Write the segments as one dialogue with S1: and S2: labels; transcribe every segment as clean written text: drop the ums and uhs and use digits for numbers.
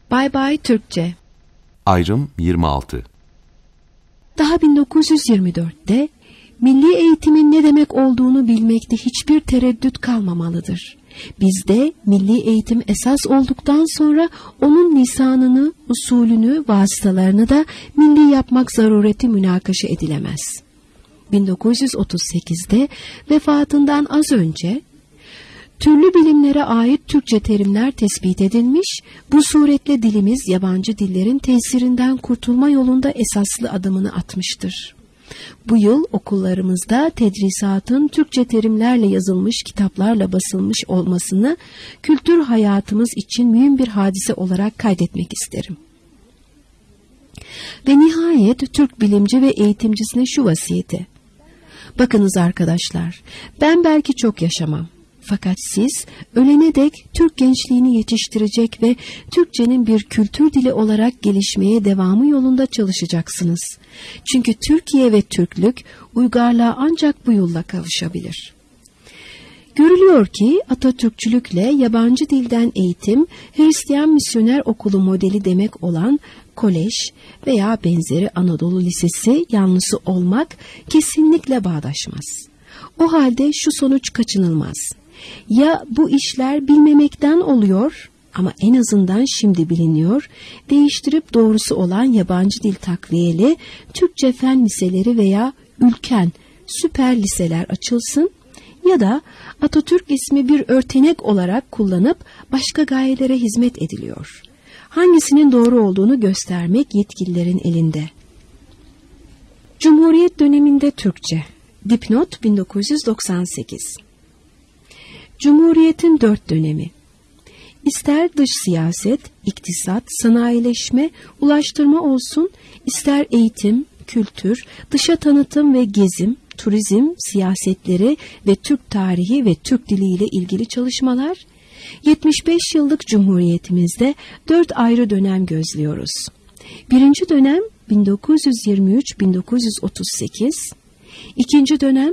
S1: Bay Bay Türkçe.
S2: Ayrım 26.
S1: Daha 1924'te milli eğitimin ne demek olduğunu bilmekte hiçbir tereddüt kalmamalıdır. Bizde milli eğitim esas olduktan sonra onun lisanını, usulünü, vasıtalarını da milli yapmak zarureti münakaşa edilemez. 1938'de vefatından az önce türlü bilimlere ait Türkçe terimler tespit edilmiş, bu suretle dilimiz yabancı dillerin tesirinden kurtulma yolunda esaslı adımını atmıştır. Bu yıl okullarımızda tedrisatın Türkçe terimlerle yazılmış kitaplarla basılmış olmasını kültür hayatımız için mühim bir hadise olarak kaydetmek isterim. Ve nihayet Türk bilimci ve eğitimcisine şu vasiyeti: bakınız arkadaşlar, ben belki çok yaşamam. Fakat siz ölene dek Türk gençliğini yetiştirecek ve Türkçenin bir kültür dili olarak gelişmeye devamı yolunda çalışacaksınız. Çünkü Türkiye ve Türklük uygarlığa ancak bu yolla kavuşabilir. Görülüyor ki Atatürkçülükle yabancı dilden eğitim, Hristiyan misyoner okulu modeli demek olan kolej veya benzeri Anadolu Lisesi yanlısı olmak kesinlikle bağdaşmaz. O halde şu sonuç kaçınılmaz: ya bu işler bilmemekten oluyor ama en azından şimdi biliniyor, değiştirip doğrusu olan yabancı dil takviyeli Türkçe fen liseleri veya ülken süper liseler açılsın, ya da Atatürk ismi bir örtenek olarak kullanıp başka gayelere hizmet ediliyor. Hangisinin doğru olduğunu göstermek yetkililerin elinde. Cumhuriyet döneminde Türkçe. Dipnot 1998. Cumhuriyetin 4 dönemi. İster dış siyaset, iktisat, sanayileşme, ulaştırma olsun, ister eğitim, kültür, dışa tanıtım ve gezim, turizm, siyasetleri ve Türk tarihi ve Türk dili ile ilgili çalışmalar, 75 yıllık Cumhuriyetimizde 4 ayrı dönem gözlüyoruz. Birinci dönem 1923-1938, ikinci dönem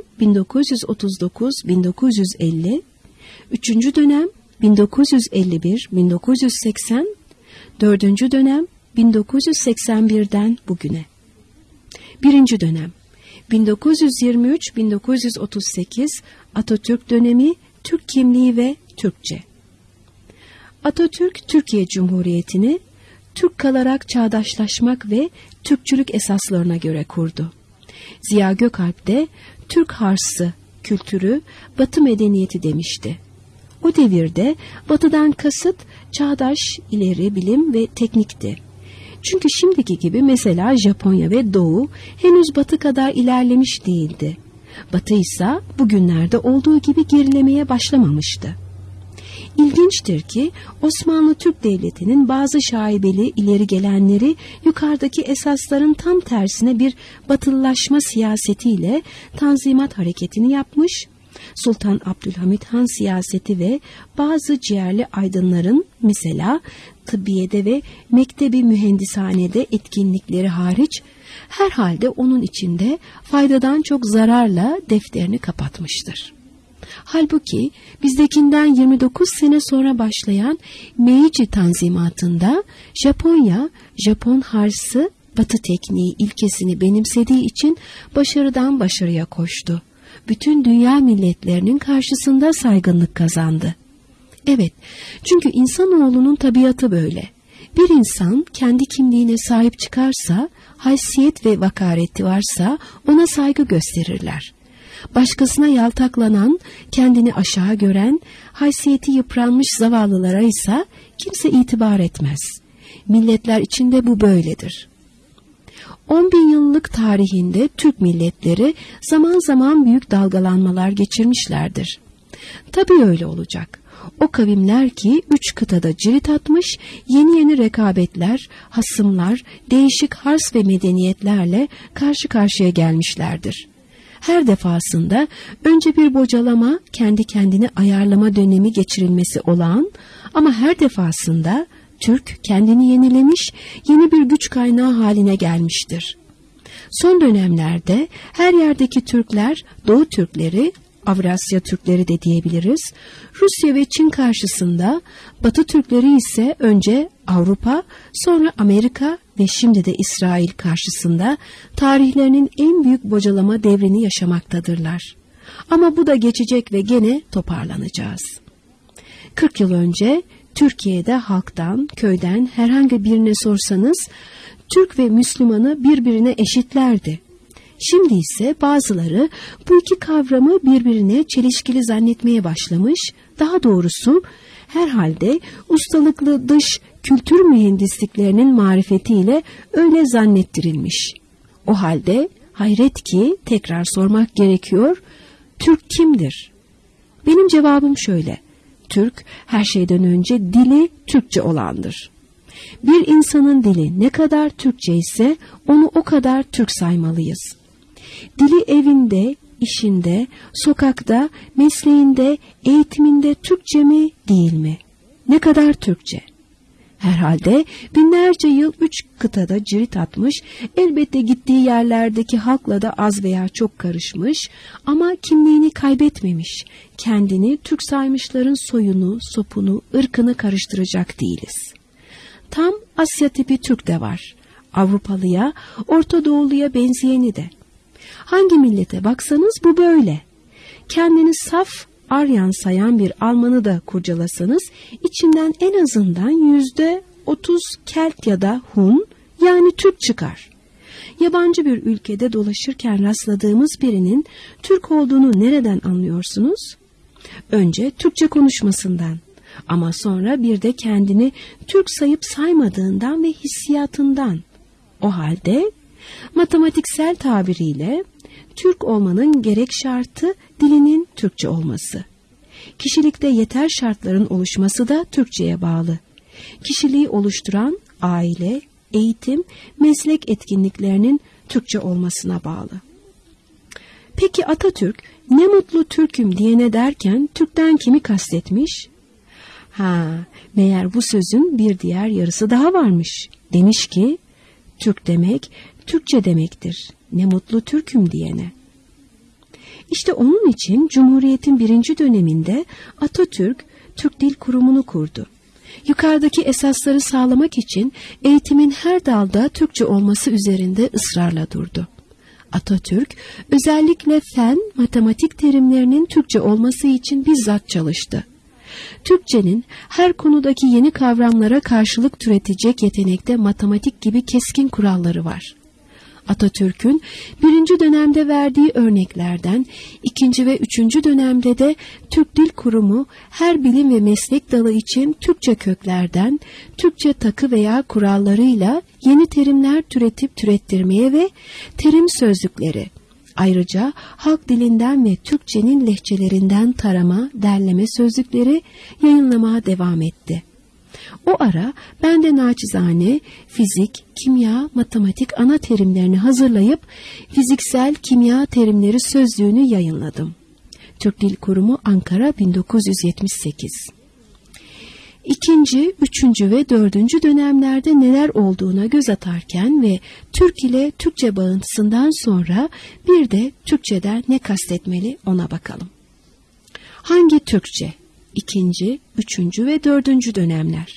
S1: 1939-1950, üçüncü dönem 1951-1980, dördüncü dönem 1981'den bugüne. Birinci dönem 1923-1938 Atatürk dönemi, Türk kimliği ve Türkçe. Atatürk, Türkiye Cumhuriyeti'ni Türk kalarak çağdaşlaşmak ve Türkçülük esaslarına göre kurdu. Ziya Gökalp de Türk Harsı kültürü, Batı medeniyeti demişti. O devirde Batı'dan kasıt çağdaş, ileri bilim ve teknikti. Çünkü şimdiki gibi mesela Japonya ve Doğu henüz Batı kadar ilerlemiş değildi. Batı ise bugünlerde olduğu gibi gerilemeye başlamamıştı. İlginçtir ki Osmanlı Türk Devleti'nin bazı şaibeli ileri gelenleri yukarıdaki esasların tam tersine bir batılılaşma siyasetiyle Tanzimat hareketini yapmış, Sultan Abdülhamit Han siyaseti ve bazı ciğerli aydınların mesela tıbbiyede ve mektebi mühendishanede etkinlikleri hariç herhalde onun içinde faydadan çok zararla defterini kapatmıştır. Halbuki bizdekinden 29 sene sonra başlayan Meiji Tanzimatı'nda Japonya, Japon Harsı, Batı tekniği ilkesini benimsediği için başarıdan başarıya koştu. Bütün dünya milletlerinin karşısında saygınlık kazandı. Evet, çünkü insanoğlunun tabiatı böyle. Bir insan kendi kimliğine sahip çıkarsa, haysiyet ve vakareti varsa ona saygı gösterirler. Başkasına yaltaklanan, kendini aşağı gören, haysiyeti yıpranmış zavallılara ise kimse itibar etmez. Milletler içinde bu böyledir. 10.000 yıllık tarihinde Türk milletleri zaman zaman büyük dalgalanmalar geçirmişlerdir. Tabii öyle olacak. O kavimler ki 3 kıtada cirit atmış, yeni rekabetler, hasımlar, değişik hars ve medeniyetlerle karşı karşıya gelmişlerdir. Her defasında önce bir bocalama, kendi kendini ayarlama dönemi geçirilmesi olağan ama her defasında Türk kendini yenilemiş, yeni bir güç kaynağı haline gelmiştir. Son dönemlerde her yerdeki Türkler, Doğu Türkleri, Avrasya Türkleri de diyebiliriz. Rusya ve Çin karşısında, Batı Türkleri ise önce Avrupa, sonra Amerika ve şimdi de İsrail karşısında tarihlerinin en büyük bocalama devrini yaşamaktadırlar. Ama bu da geçecek ve gene toparlanacağız. 40 yıl önce Türkiye'de halktan, köyden herhangi birine sorsanız, Türk ve Müslümanı birbirine eşitlerdi. Şimdi ise bazıları bu iki kavramı birbirine çelişkili zannetmeye başlamış, daha doğrusu herhalde ustalıklı dış kültür mühendisliklerinin marifetiyle öyle zannettirilmiş. O halde hayret ki tekrar sormak gerekiyor, Türk kimdir? Benim cevabım şöyle, Türk her şeyden önce dili Türkçe olandır. Bir insanın dili ne kadar Türkçe ise onu o kadar Türk saymalıyız. Dili evinde, işinde, sokakta, mesleğinde, eğitiminde Türkçe mi değil mi? Ne kadar Türkçe? Herhalde binlerce yıl 3 kıtada cirit atmış, elbette gittiği yerlerdeki halkla da az veya çok karışmış ama kimliğini kaybetmemiş, kendini Türk saymışların soyunu, sopunu, ırkını karıştıracak değiliz. Tam Asya tipi Türk de var, Avrupalıya, Orta Doğuluya benzeyeni de. Hangi millete baksanız bu böyle. Kendini saf Aryan sayan bir Almanı da kurcalasanız içinden en azından %30 Kelt ya da Hun yani Türk çıkar. Yabancı bir ülkede dolaşırken rastladığımız birinin Türk olduğunu nereden anlıyorsunuz? Önce Türkçe konuşmasından ama sonra bir de kendini Türk sayıp saymadığından ve hissiyatından. O halde matematiksel tabiriyle Türk olmanın gerek şartı dilinin Türkçe olması. Kişilikte yeter şartların oluşması da Türkçe'ye bağlı. Kişiliği oluşturan aile, eğitim, meslek etkinliklerinin Türkçe olmasına bağlı. Peki Atatürk ne mutlu Türk'üm diyene derken Türk'ten kimi kastetmiş? Meğer bu sözün bir diğer yarısı daha varmış. Demiş ki Türk demek Türkçe demektir. Ne mutlu Türk'üm diyene. İşte onun için Cumhuriyet'in 1. döneminde Atatürk Türk Dil Kurumu'nu kurdu. Yukarıdaki esasları sağlamak için eğitimin her dalda Türkçe olması üzerinde ısrarla durdu. Atatürk özellikle fen, matematik terimlerinin Türkçe olması için bizzat çalıştı. Türkçenin her konudaki yeni kavramlara karşılık türetecek yetenekte matematik gibi keskin kuralları var. Atatürk'ün 1. dönemde verdiği örneklerden 2. ve 3. dönemde de Türk Dil Kurumu her bilim ve meslek dalı için Türkçe köklerden, Türkçe takı veya kurallarıyla yeni terimler türetip türettirmeye ve terim sözlükleri, ayrıca halk dilinden ve Türkçenin lehçelerinden tarama, derleme sözlükleri yayınlamaya devam etti. O ara ben de naçizane fizik, kimya, matematik ana terimlerini hazırlayıp fiziksel kimya terimleri sözlüğünü yayınladım. Türk Dil Kurumu Ankara 1978. 2., 3. ve 4. dönemlerde neler olduğuna göz atarken ve Türk ile Türkçe bağıntısından sonra bir de Türkçeden ne kastetmeli ona bakalım. Hangi Türkçe? 2., 3. ve 4. dönemler.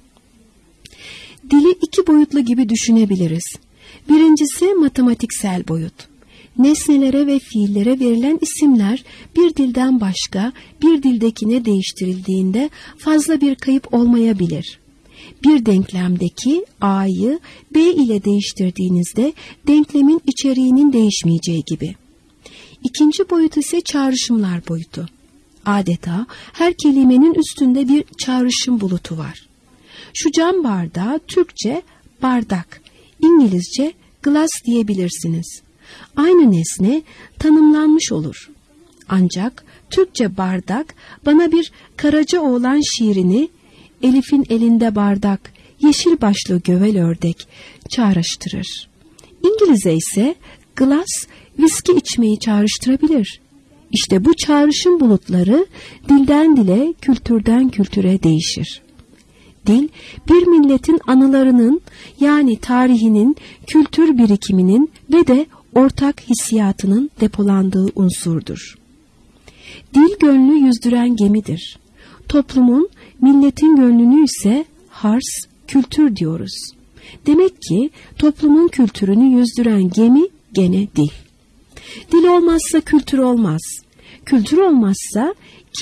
S1: Dili iki boyutlu gibi düşünebiliriz. Birincisi matematiksel boyut. Nesnelere ve fiillere verilen isimler bir dilden başka bir dildekine değiştirildiğinde fazla bir kayıp olmayabilir. Bir denklemdeki A'yı B ile değiştirdiğinizde denklemin içeriğinin değişmeyeceği gibi. İkinci boyut ise çağrışımlar boyutu. Adeta her kelimenin üstünde bir çağrışım bulutu var. Şu cam bardağı Türkçe bardak, İngilizce glass diyebilirsiniz. Aynı nesne tanımlanmış olur. Ancak Türkçe bardak bana bir Karacaoğlan şiirini Elif'in elinde bardak, yeşil başlı gövel ördek çağrıştırır. İngilizce ise glass, viski içmeyi çağrıştırabilir. İşte bu çağrışım bulutları dilden dile, kültürden kültüre değişir. Dil, bir milletin anılarının yani tarihinin, kültür birikiminin ve de ortak hissiyatının depolandığı unsurdur. Dil gönlü yüzdüren gemidir. Toplumun, milletin gönlünü ise hars, kültür diyoruz. Demek ki toplumun kültürünü yüzdüren gemi gene dil. Dil olmazsa kültür olmaz. Kültür olmazsa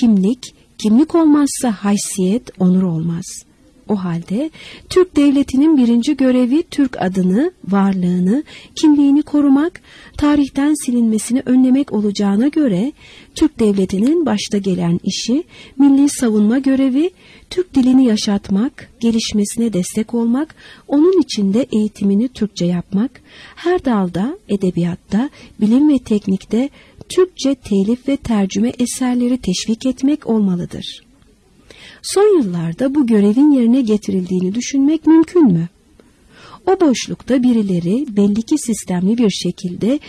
S1: kimlik olmazsa haysiyet, onur olmaz. O halde Türk devletinin birinci görevi Türk adını, varlığını, kimliğini korumak, tarihten silinmesini önlemek olacağına göre Türk devletinin başta gelen işi, milli savunma görevi, Türk dilini yaşatmak, gelişmesine destek olmak, onun içinde eğitimini Türkçe yapmak, her dalda, edebiyatta, bilim ve teknikte Türkçe telif ve tercüme eserleri teşvik etmek olmalıdır. Son yıllarda bu görevin yerine getirildiğini düşünmek mümkün mü? O boşlukta birileri belli ki sistemli bir şekilde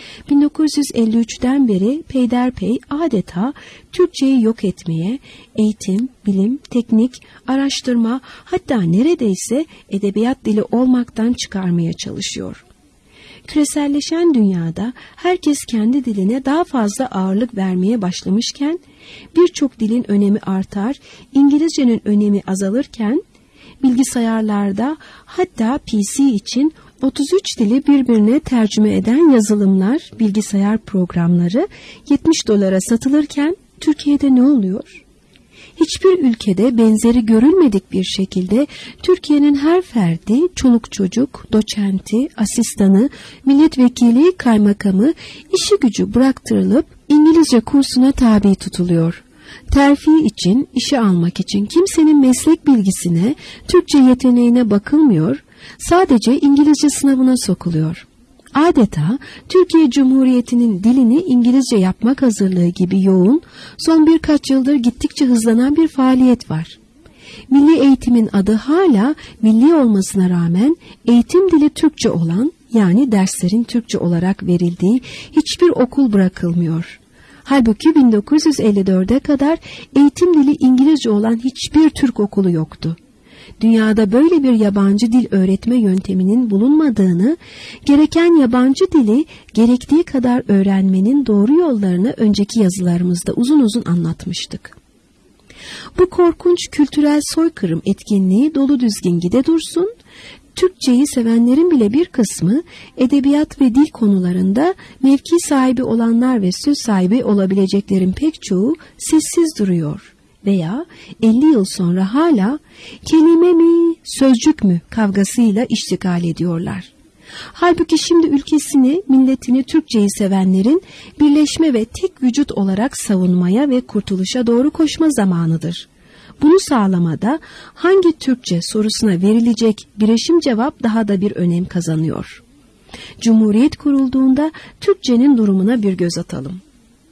S1: 1953'ten beri peyderpey adeta Türkçeyi yok etmeye, eğitim, bilim, teknik, araştırma, hatta neredeyse edebiyat dili olmaktan çıkarmaya çalışıyor. Küreselleşen dünyada herkes kendi diline daha fazla ağırlık vermeye başlamışken, birçok dilin önemi artar, İngilizcenin önemi azalırken, bilgisayarlarda hatta PC için 33 dili birbirine tercüme eden yazılımlar, bilgisayar programları $70 satılırken Türkiye'de ne oluyor? Hiçbir ülkede benzeri görülmedik bir şekilde Türkiye'nin her ferdi, çoluk çocuk, doçenti, asistanı, milletvekili, kaymakamı işi gücü bıraktırılıp İngilizce kursuna tabi tutuluyor. Terfi için, işe almak için kimsenin meslek bilgisine, Türkçe yeteneğine bakılmıyor, sadece İngilizce sınavına sokuluyor. Adeta Türkiye Cumhuriyeti'nin dilini İngilizce yapmak hazırlığı gibi yoğun, son birkaç yıldır gittikçe hızlanan bir faaliyet var. Milli eğitimin adı hala milli olmasına rağmen eğitim dili Türkçe olan, yani derslerin Türkçe olarak verildiği hiçbir okul bırakılmıyor. Halbuki 1954'e kadar eğitim dili İngilizce olan hiçbir Türk okulu yoktu. Dünyada böyle bir yabancı dil öğretme yönteminin bulunmadığını, gereken yabancı dili gerektiği kadar öğrenmenin doğru yollarını önceki yazılarımızda uzun uzun anlatmıştık. Bu korkunç kültürel soykırım etkinliği dolu düzgün gide dursun, Türkçeyi sevenlerin bile bir kısmı edebiyat ve dil konularında mevki sahibi olanlar ve söz sahibi olabileceklerin pek çoğu sessiz duruyor veya 50 yıl sonra hala kelime mi, sözcük mü kavgasıyla iştigal ediyorlar. Halbuki şimdi ülkesini, milletini, Türkçeyi sevenlerin birleşme ve tek vücut olarak savunmaya ve kurtuluşa doğru koşma zamanıdır. Bunu sağlamada hangi Türkçe sorusuna verilecek bireşim cevap daha da bir önem kazanıyor. Cumhuriyet kurulduğunda Türkçenin durumuna bir göz atalım.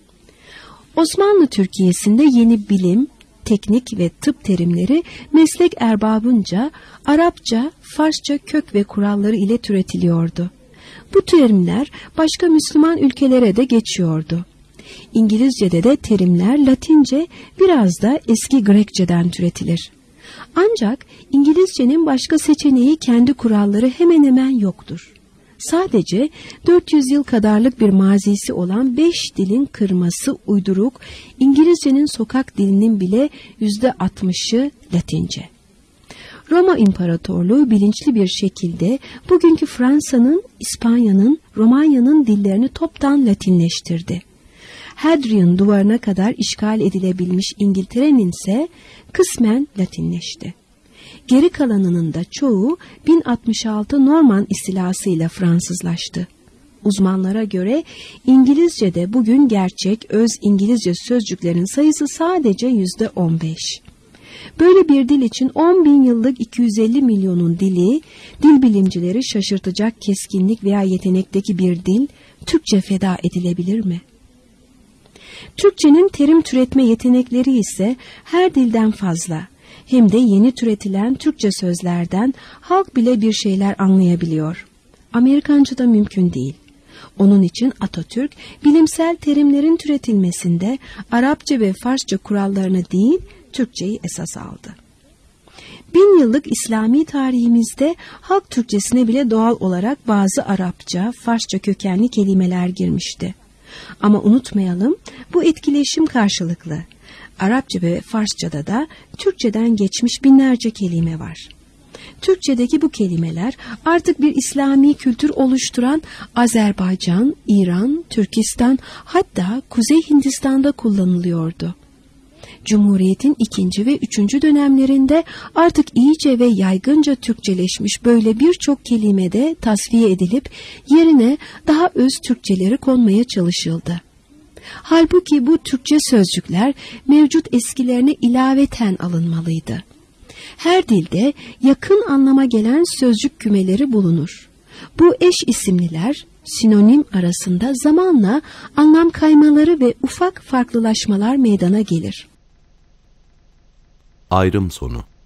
S1: Osmanlı Türkiye'sinde yeni bilim, teknik ve tıp terimleri meslek erbabınca Arapça, Farsça kök ve kuralları ile türetiliyordu. Bu terimler başka Müslüman ülkelere de geçiyordu. İngilizce'de de terimler Latince, biraz da eski Grekçeden türetilir. Ancak İngilizcenin başka seçeneği, kendi kuralları hemen hemen yoktur. Sadece 400 yıl kadarlık bir mazisi olan 5 dilin kırması uyduruk, İngilizcenin sokak dilinin bile %60'ı Latince. Roma İmparatorluğu bilinçli bir şekilde bugünkü Fransa'nın, İspanya'nın, Romanya'nın dillerini toptan Latinleştirdi. Hadrian duvarına kadar işgal edilebilmiş İngiltere'nin ise kısmen Latinleşti. Geri kalanının da çoğu 1066 Norman istilasıyla Fransızlaştı. Uzmanlara göre İngilizce'de bugün gerçek öz İngilizce sözcüklerin sayısı sadece %15. Böyle bir dil için 10.000 yıllık 250 milyonun dili, dil bilimcileri şaşırtacak keskinlik veya yetenekteki bir dil, Türkçe feda edilebilir mi? Türkçenin terim türetme yetenekleri ise her dilden fazla. Hem de yeni türetilen Türkçe sözlerden halk bile bir şeyler anlayabiliyor. Amerikanca'da mümkün değil. Onun için Atatürk bilimsel terimlerin türetilmesinde Arapça ve Farsça kurallarını değil, Türkçeyi esas aldı. 1000 yıllık İslami tarihimizde halk Türkçesine bile doğal olarak bazı Arapça, Farsça kökenli kelimeler girmişti. Ama unutmayalım, bu etkileşim karşılıklı. Arapça ve Farsçada da Türkçeden geçmiş binlerce kelime var. Türkçedeki bu kelimeler artık bir İslami kültür oluşturan Azerbaycan, İran, Türkistan, hatta Kuzey Hindistan'da kullanılıyordu. Cumhuriyet'in 2. ve 3. dönemlerinde artık iyice ve yaygınca Türkçeleşmiş böyle birçok kelime de tasfiye edilip yerine daha öz Türkçeleri konmaya çalışıldı. Halbuki bu Türkçe sözcükler mevcut eskilerine ilaveten alınmalıydı. Her dilde yakın anlama gelen sözcük kümeleri bulunur. Bu eş isimliler sinonim arasında zamanla anlam kaymaları ve ufak farklılaşmalar meydana gelir.
S2: Ayrım sonu.